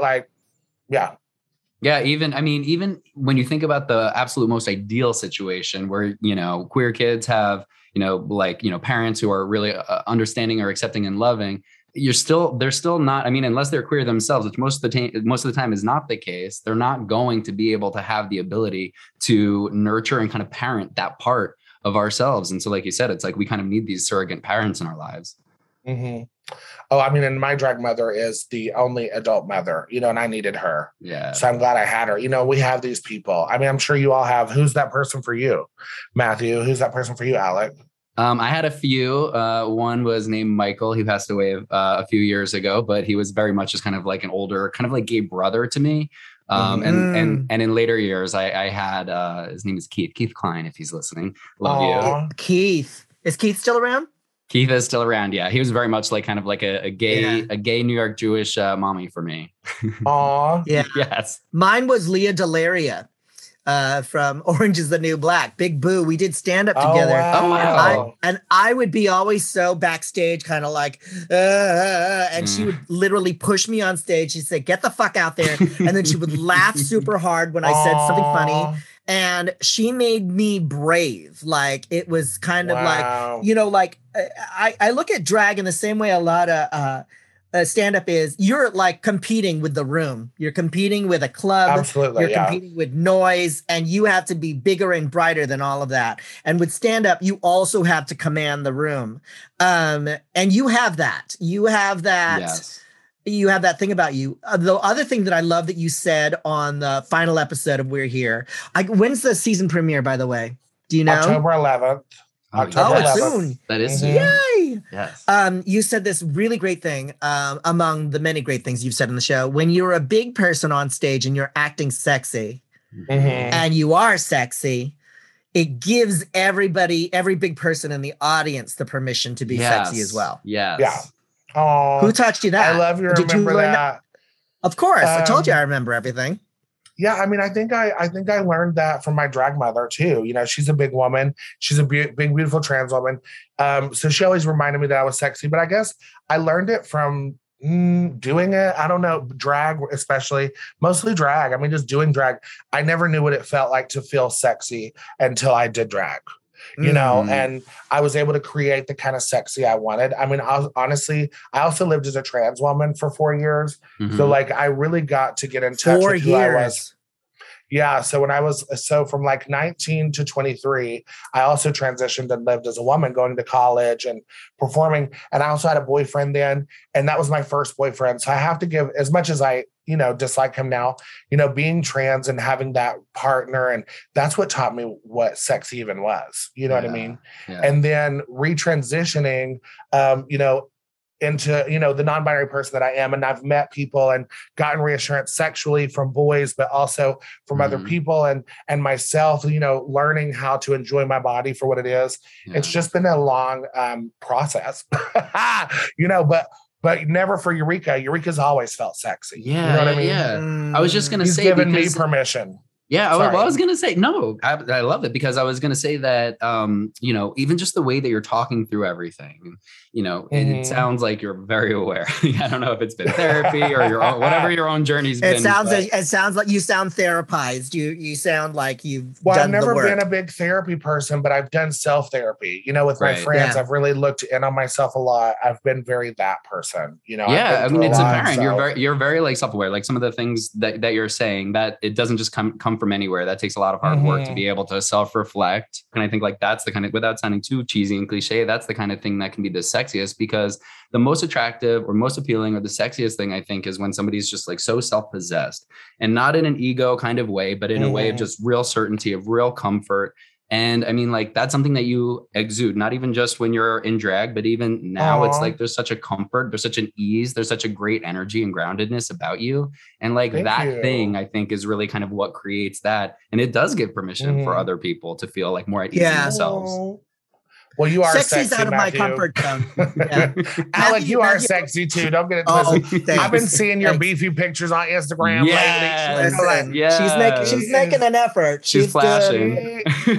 Speaker 2: Yeah, even when you think about the absolute most ideal situation where, queer kids have, parents who are really understanding or accepting and loving, they're still not, unless they're queer themselves, which most of the time is not the case, they're not going to be able to have the ability to nurture and kind of parent that part of ourselves. And so, like you said, it's like we kind of need these surrogate parents in our lives.
Speaker 5: Mm-hmm. Oh, and my drag mother is the only adult mother, and I needed her.
Speaker 2: Yeah.
Speaker 5: So I'm glad I had her. We have these people. I'm sure you all have. Who's that person for you, Matthew? Who's that person for you, Alec?
Speaker 2: I had a few. One was named Michael. He passed away a few years ago, but he was very much just kind of like an older, kind of like gay brother to me. And in later years, I had his name is Keith Klein. If he's listening, love you,
Speaker 1: Keith. Is Keith still around?
Speaker 2: Keith is still around. Yeah, he was very much like kind of like a gay New York Jewish mommy for me.
Speaker 5: Aw,
Speaker 1: yeah.
Speaker 2: Yes.
Speaker 1: Mine was Leah Delaria from Orange Is the New Black. Big Boo. We did stand up together.
Speaker 5: Oh, wow.
Speaker 1: I would be always so backstage, kind of like, and she would literally push me on stage. She'd say, "Get the fuck out there," and then she would laugh super hard when I said something funny. And she made me brave. Like, it was kind of like, I look at drag in the same way a lot of stand-up is. You're like competing with the room. You're competing with a club.
Speaker 5: Absolutely,
Speaker 1: you're competing with noise, and you have to be bigger and brighter than all of that. And with stand-up, you also have to command the room. And you have that. You have that.
Speaker 2: Yes.
Speaker 1: You have that thing about you. The other thing that I love that you said on the final episode of We're Here. When's the season premiere, by the way? Do you know?
Speaker 5: October 11th.
Speaker 1: October 11th. Soon.
Speaker 2: That is
Speaker 1: soon. Yay!
Speaker 2: Yes.
Speaker 1: You said this really great thing among the many great things you've said in the show. When you're a big person on stage and you're acting sexy, and you are sexy, it gives every big person in the audience the permission to be sexy as well.
Speaker 2: Yes.
Speaker 5: Yeah. Oh,
Speaker 1: who taught you that?
Speaker 5: I love you. Remember that?
Speaker 1: Of course, I told you I remember everything.
Speaker 5: Yeah, I think I learned that from my drag mother too. She's a big woman. She's a big, beautiful trans woman. So she always reminded me that I was sexy. But I guess I learned it from doing it. I don't know, drag, especially mostly drag. Just doing drag. I never knew what it felt like to feel sexy until I did drag. And I was able to create the kind of sexy I wanted. Honestly, I also lived as a trans woman for 4 years. So I really got to get in touch with who I was. Yeah. So from like 19 to 23, I also transitioned and lived as a woman, going to college and performing. And I also had a boyfriend then, and that was my first boyfriend. So I have to give, as much as I, dislike him now, being trans and having that partner. And that's what taught me what sex even was, what I mean? Yeah. And then retransitioning, into, the non-binary person that I am. And I've met people and gotten reassurance sexually from boys, but also from other people and myself, learning how to enjoy my body for what it is. Yeah. It's just been a long process, but never for Eureka. Eureka's always felt sexy.
Speaker 2: Yeah.
Speaker 5: You know what I mean?
Speaker 2: Yeah. I was just going to say,
Speaker 5: given me permission.
Speaker 2: Yeah, well, I was going to say, no, I love it because I was going to say that, even just the way that you're talking through everything, it sounds like you're very aware. I don't know if it's been therapy or whatever your own journey's been.
Speaker 1: It sounds like you sound therapized. You sound like you've done
Speaker 5: I've never
Speaker 1: the work.
Speaker 5: been a big therapy person, but I've done self-therapy, with my friends. Yeah. I've really looked in on myself a lot. I've been very that person,
Speaker 2: Yeah, it's apparent. So. You're very like self-aware. Like some of the things that you're saying, that it doesn't just come from anywhere. That takes a lot of hard work to be able to self-reflect. And I think like that's the kind of, without sounding too cheesy and cliche, that's the kind of thing that can be the sexiest, because the most attractive or most appealing or the sexiest thing I think is when somebody's just like so self-possessed, and not in an ego kind of way, but in a way of just real certainty, of real comfort. And I mean, like, that's something that you exude, not even just when you're in drag, but even now. It's like there's such a comfort, there's such an ease, there's such a great energy and groundedness about you. And like that thing, I think, is really kind of what creates that. And it does give permission for other people to feel like more at ease in themselves.
Speaker 5: Well, you are
Speaker 1: sexy's
Speaker 5: sexy,
Speaker 1: out of
Speaker 5: Matthew.
Speaker 1: my comfort zone. Yeah.
Speaker 5: Alec, you are sexy too. Don't get it twisted. I've been seeing your beefy pictures on Instagram lately.
Speaker 1: Listen, she's making an effort.
Speaker 2: She's flashing.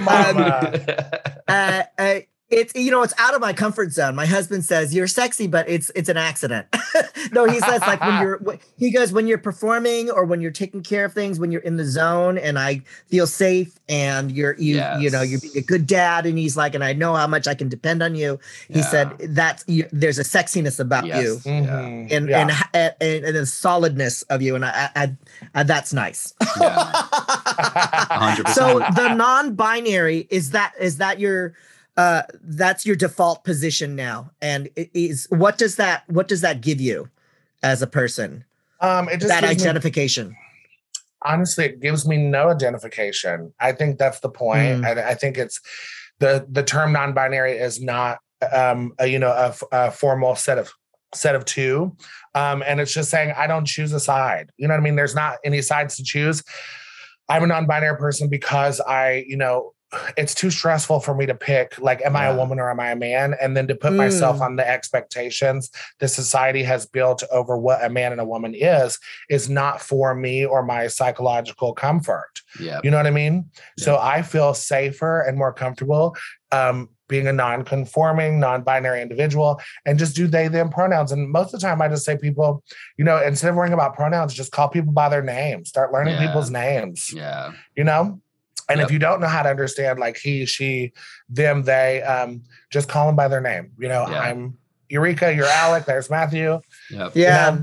Speaker 1: It's it's out of my comfort zone. My husband says you're sexy, but it's an accident. No, he says like when you're performing or when you're taking care of things, when you're in the zone, and I feel safe, and you're being a good dad, and he's like, and I know how much I can depend on you. He said there's a sexiness about you, and the solidness of you, and I that's nice.
Speaker 2: 100%.
Speaker 1: So the non-binary is that your that's your default position now, and what does that give you as a person?
Speaker 5: It just
Speaker 1: that identification.
Speaker 5: Honestly, it gives me no identification. I think that's the point. I think it's the term non-binary is not a formal set of two, and it's just saying I don't choose a side. You know what I mean? There's not any sides to choose. I'm a non-binary person because it's too stressful for me to pick, like, am I a woman or am I a man? And then to put myself on the expectations the society has built over what a man and a woman is not for me or my psychological comfort.
Speaker 2: Yeah.
Speaker 5: You know what I mean?
Speaker 2: Yeah.
Speaker 5: So I feel safer and more comfortable being a non-conforming, non-binary individual, and just do they, them pronouns. And most of the time I just say people, instead of worrying about pronouns, just call people by their names, start learning people's names.
Speaker 2: Yeah.
Speaker 5: And if you don't know how to understand like he, she, them, they, just call them by their name. I'm Eureka, you're Alec, there's Matthew.
Speaker 2: Yep.
Speaker 1: Yeah.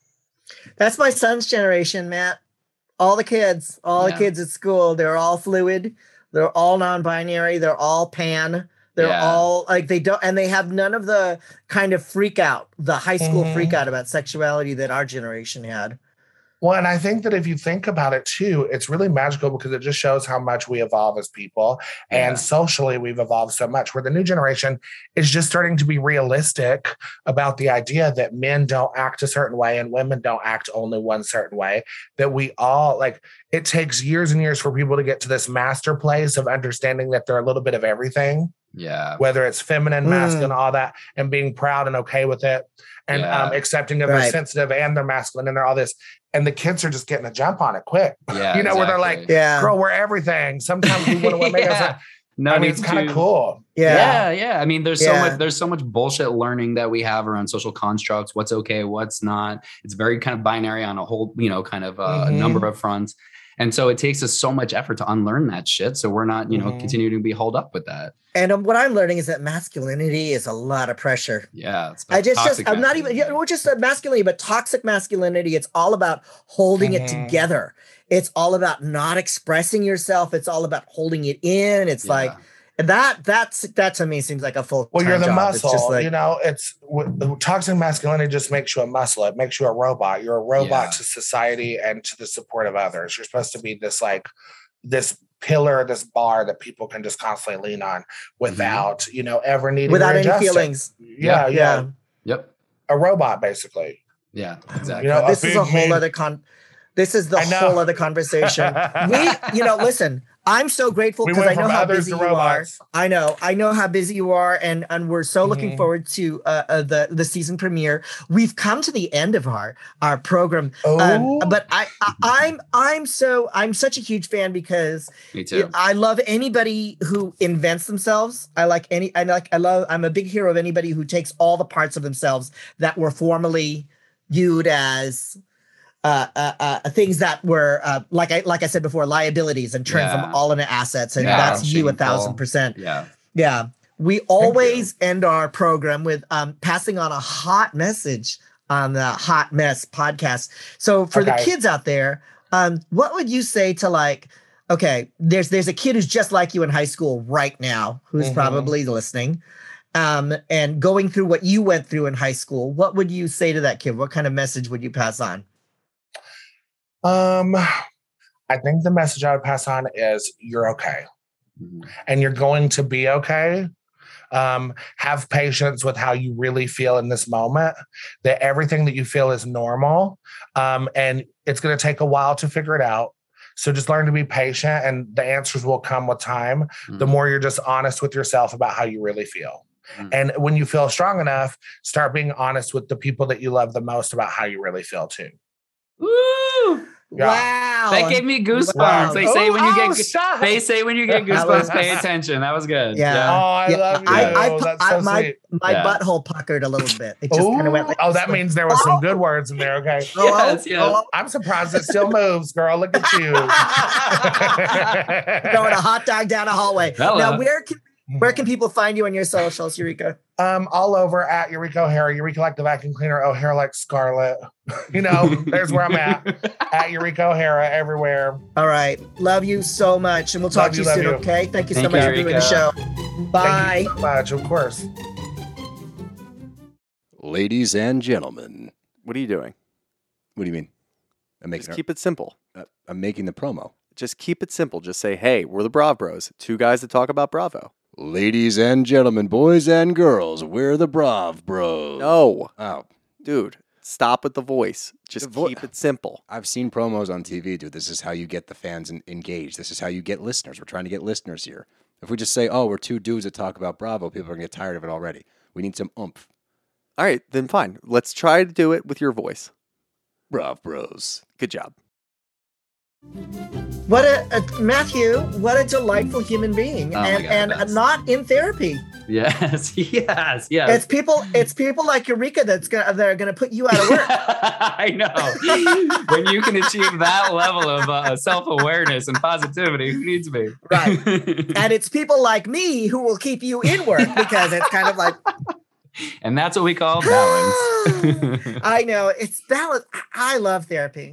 Speaker 1: That's my son's generation, Matt. All the kids at school, they're all fluid. They're all non-binary. They're all pan. They're all like, they have none of the kind of freak out, the high school freak out about sexuality that our generation had.
Speaker 5: Well, and I think that if you think about it too, it's really magical because it just shows how much we evolve as people, and socially we've evolved so much where the new generation is just starting to be realistic about the idea that men don't act a certain way and women don't act only one certain way, that we all it takes years and years for people to get to this master place of understanding that they're a little bit of everything.
Speaker 2: Yeah.
Speaker 5: Whether it's feminine, masculine, all that, and being proud and okay with it, and accepting that they're sensitive and they're masculine and they're all this. And the kids are just getting a jump on it quick.
Speaker 2: Yeah.
Speaker 5: Where they're like, girl, we're everything. Sometimes we want to make us. It's kind of cool.
Speaker 2: Yeah. I mean, there's so much bullshit learning that we have around social constructs, what's okay, what's not. It's very kind of binary on a whole, a number of fronts. And so it takes us so much effort to unlearn that shit. So we're not, continuing to be held up with that.
Speaker 1: And what I'm learning is that masculinity is a lot of pressure.
Speaker 2: Yeah.
Speaker 1: I'm not even, just masculinity, but toxic masculinity. It's all about holding it together. It's all about not expressing yourself. It's all about holding it in. It's like, that to me seems like a full.
Speaker 5: Well, you're the
Speaker 1: job.
Speaker 5: muscle,
Speaker 1: it's just
Speaker 5: toxic masculinity just makes you a muscle. It makes you a robot. You're a robot to society and to the support of others. You're supposed to be this this pillar, this bar that people can just constantly lean on without, ever needing
Speaker 1: without any
Speaker 5: readjusting.
Speaker 1: feelings.
Speaker 5: Yeah.
Speaker 2: Yep.
Speaker 5: A robot, basically.
Speaker 2: Yeah, exactly.
Speaker 1: This is a whole other whole other conversation. Listen, I'm so grateful because I know how busy you are. I know how busy you are, and we're so looking forward to the season premiere. We've come to the end of our program, but I'm such a huge fan because
Speaker 2: me too.
Speaker 1: I love anybody who invents themselves. I'm a big hero of anybody who takes all the parts of themselves that were formerly viewed as things that were like I said before, liabilities, and turns them all into assets, and that's you 1,000%. Yeah. We always end our program with passing on a hot message on the Hot Mess podcast. So for the kids out there, what would you say to there's a kid who's just like you in high school right now who's probably listening, and going through what you went through in high school. What would you say to that kid? What kind of message would you pass on?
Speaker 5: I think the message I would pass on is you're okay. and you're going to be okay. Have patience with how you really feel in this moment, that everything that you feel is normal. And it's going to take a while to figure it out. So just learn to be patient, and the answers will come with time. The more you're just honest with yourself about how you really feel. And when you feel strong enough, start being honest with the people that you love the most about how you really feel too.
Speaker 2: Woo!
Speaker 5: Yeah.
Speaker 1: Wow.
Speaker 2: That gave me goosebumps.
Speaker 1: Wow.
Speaker 2: They say when you get goosebumps, pay attention. That was good.
Speaker 1: Yeah.
Speaker 5: Oh, I love you. That's so sweet.
Speaker 1: My butthole puckered a little bit. It just kind of went like
Speaker 5: that means there was some good words in there. Okay.
Speaker 2: Yes.
Speaker 5: I'm surprised it still moves, girl. Look at you.
Speaker 1: Throwing a hot dog down a hallway.
Speaker 2: Hello.
Speaker 1: Now, where can people find you on your socials, Eureka?
Speaker 5: All over at Eureka O'Hara. Eureka like the vacuum cleaner, O'Hara like Scarlet. There's where I'm at Eureka O'Hara everywhere.
Speaker 1: All right. Love you so much. And we'll talk to you soon, okay? Thank you so much for doing the show. Bye.
Speaker 5: Thank you so much, of course.
Speaker 6: Ladies and gentlemen.
Speaker 7: What are you doing?
Speaker 6: What do you mean?
Speaker 7: Just keep it simple.
Speaker 6: I'm making the promo.
Speaker 7: Just keep it simple. Just say, hey, we're the Brav Bros. Two guys that talk about Bravo.
Speaker 6: Ladies and gentlemen, boys and girls, we're the Brav Bros.
Speaker 7: No.
Speaker 6: Oh.
Speaker 7: Dude, stop with the voice. Just keep it simple.
Speaker 6: I've seen promos on TV, dude. This is how you get the fans engaged. This is how you get listeners. We're trying to get listeners here. If we just say, oh, we're two dudes that talk about Bravo, people are going to get tired of it already. We need some oomph.
Speaker 7: All right, then fine. Let's try to do it with your voice.
Speaker 6: Brav Bros.
Speaker 7: Good job.
Speaker 1: Matthew, what a delightful human being. And not in therapy.
Speaker 2: Yes.
Speaker 1: It's people like Eureka that are gonna put you out of work.
Speaker 2: I know. When you can achieve that level of self-awareness and positivity, who needs me?
Speaker 1: Right. And it's people like me who will keep you in work, because it's kind of like,
Speaker 2: and that's what we call balance.
Speaker 1: I know, it's balance. I love therapy.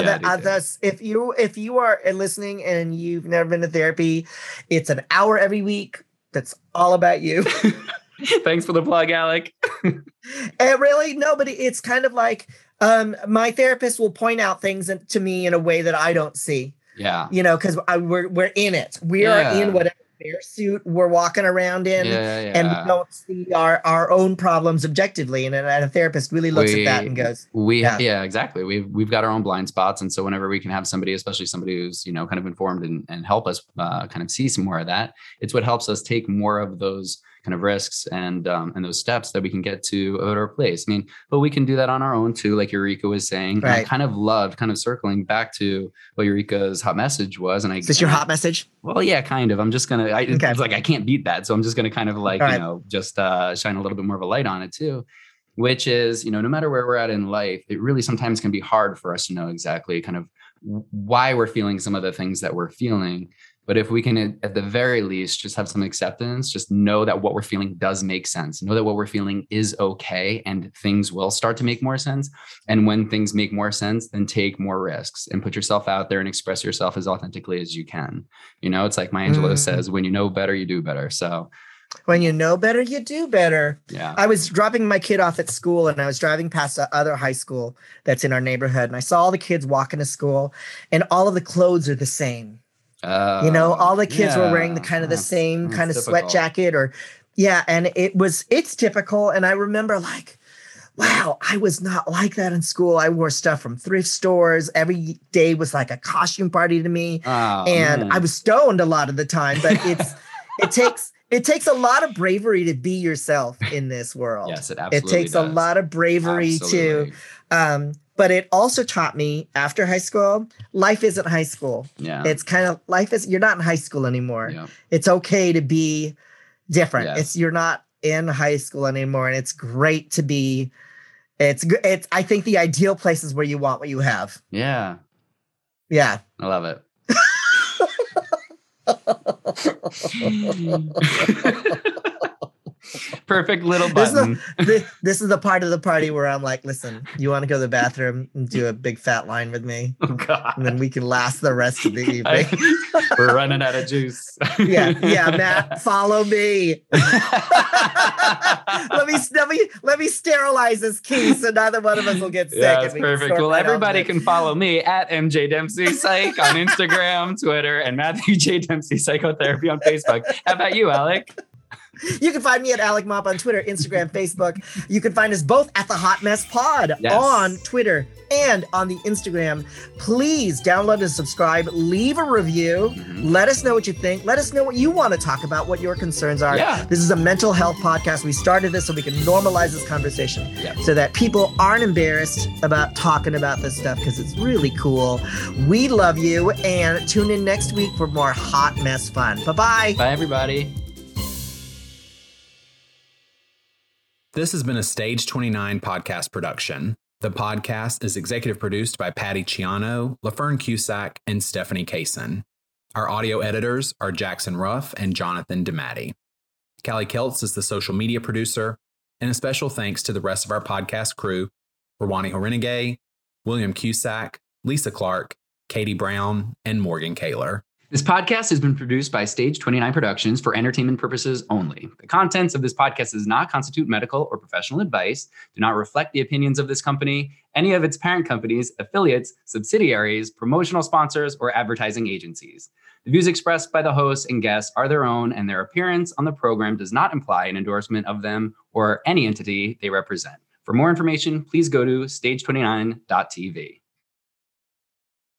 Speaker 1: If you are listening and you've never been to therapy, it's an hour every week. That's all about you.
Speaker 2: Thanks for the plug, Alec.
Speaker 1: And really, nobody. It's kind of like my therapist will point out things to me in a way that I don't see.
Speaker 2: Yeah,
Speaker 1: because we're in it. We are in whatever suit we're walking around in, and we don't see our own problems objectively. And a therapist really looks at that and goes,
Speaker 2: exactly. We've got our own blind spots, and so whenever we can have somebody, especially somebody who's kind of informed and help us kind of see some more of that, it's what helps us take more of those kind of risks and those steps that we can get to a better place. I mean, but we can do that on our own too, like Eureka was saying. Right. I kind of loved circling back to what Eureka's hot message was. And
Speaker 1: is this your hot message?
Speaker 2: Well, yeah, kind of. I'm just gonna. It's like I can't beat that, so I'm just gonna kind of just shine a little bit more of a light on it too. Which is, no matter where we're at in life, it really sometimes can be hard for us to know exactly kind of why we're feeling some of the things that we're feeling. But if we can, at the very least, just have some acceptance, just know that what we're feeling does make sense. Know that what we're feeling is okay, and things will start to make more sense. And when things make more sense, then take more risks and put yourself out there and express yourself as authentically as you can. It's like Maya Angelou says, when you know better, you do better. So
Speaker 1: when you know better, you do better.
Speaker 2: Yeah.
Speaker 1: I was dropping my kid off at school, and I was driving past the other high school that's in our neighborhood. And I saw all the kids walking to school, and all of the clothes are the same. All the kids were wearing the same kind of sweat jacket and it's typical. And I remember wow, I was not like that in school. I wore stuff from thrift stores. Every day was like a costume party to me. I was stoned a lot of the time, but it takes a lot of bravery to be yourself in this world.
Speaker 2: Yes, it absolutely
Speaker 1: takes a lot of bravery too. But it also taught me after high school, life isn't high school.
Speaker 2: Yeah.
Speaker 1: It's kind of you're not in high school anymore.
Speaker 2: Yeah.
Speaker 1: It's okay to be different.
Speaker 2: Yes.
Speaker 1: You're not in high school anymore. And it's great to be, I think the ideal place is where you want what you have.
Speaker 2: Yeah.
Speaker 1: Yeah.
Speaker 2: I love it. Perfect little button.
Speaker 1: This is the part of the party where I'm like, listen, you want to go to the bathroom and do a big fat line with me?
Speaker 2: Oh, God.
Speaker 1: And then we can last the rest of the evening.
Speaker 2: We're running out of juice.
Speaker 1: Yeah, Matt, follow me. let me me sterilize this key so neither one of us will get sick.
Speaker 2: Yeah, that's perfect. Well, everybody can follow me at MJ Dempsey Psych on Instagram, Twitter, and Matthew J. Dempsey Psychotherapy on Facebook. How about you, Alec?
Speaker 1: You can find me at Alec Mop on Twitter, Instagram, Facebook. You can find us both at the Hot Mess Pod on Twitter and on the Instagram. Please download and subscribe. Leave a review. Let us know what you think. Let us know what you want to talk about, what your concerns are.
Speaker 2: Yeah.
Speaker 1: This is a mental health podcast. We started this so we can normalize this conversation so that people aren't embarrassed about talking about this stuff because it's really cool. We love you, and tune in next week for more Hot Mess fun. Bye-bye.
Speaker 2: Bye, everybody.
Speaker 8: This has been a Stage 29 podcast production. The podcast is executive produced by Patty Ciano, LaFern Cusack, and Stephanie Kaysen. Our audio editors are Jackson Ruff and Jonathan DeMatti. Callie Keltz is the social media producer, and a special thanks to the rest of our podcast crew, Rawani Horenegay, William Cusack, Lisa Clark, Katie Brown, and Morgan Kaler.
Speaker 2: This podcast has been produced by Stage 29 Productions for entertainment purposes only. The contents of this podcast does not constitute medical or professional advice, do not reflect the opinions of this company, any of its parent companies, affiliates, subsidiaries, promotional sponsors, or advertising agencies. The views expressed by the hosts and guests are their own, and their appearance on the program does not imply an endorsement of them or any entity they represent. For more information, please go to stage29.tv.